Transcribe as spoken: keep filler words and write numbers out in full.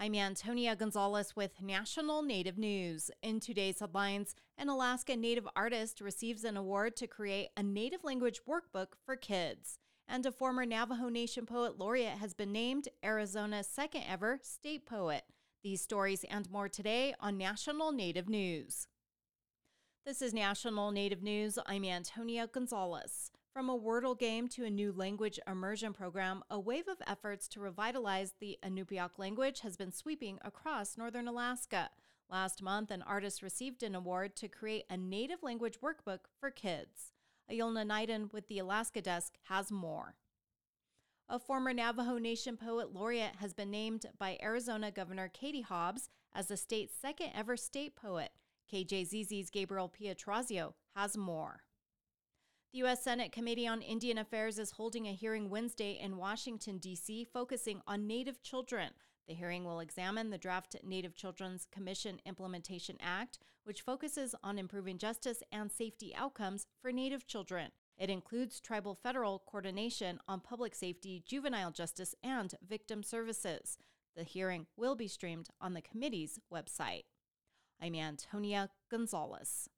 I'm Antonia Gonzalez with National Native News. In today's headlines, an Alaska Native artist receives an award to create a Native language workbook for kids. And a former Navajo Nation Poet Laureate has been named Arizona's second ever state poet. These stories and more today on National Native News. This is National Native News. I'm Antonia Gonzalez. From a Wordle game to a new language immersion program, a wave of efforts to revitalize the Inupiaq language has been sweeping across northern Alaska. Last month, an artist received an award to create a Native language workbook for kids. Ayolna Naiden with the Alaska Desk has more. A former Navajo Nation Poet Laureate has been named by Arizona Governor Katie Hobbs as the state's second ever state poet. K J Z Z's Gabriel Pietrazio has more. The U S Senate Committee on Indian Affairs is holding a hearing Wednesday in Washington, D C, focusing on Native children. The hearing will examine the draft Native Children's Commission Implementation Act, which focuses on improving justice and safety outcomes for Native children. It includes tribal federal coordination on public safety, juvenile justice, and victim services. The hearing will be streamed on the committee's website. I'm Antonia Gonzalez.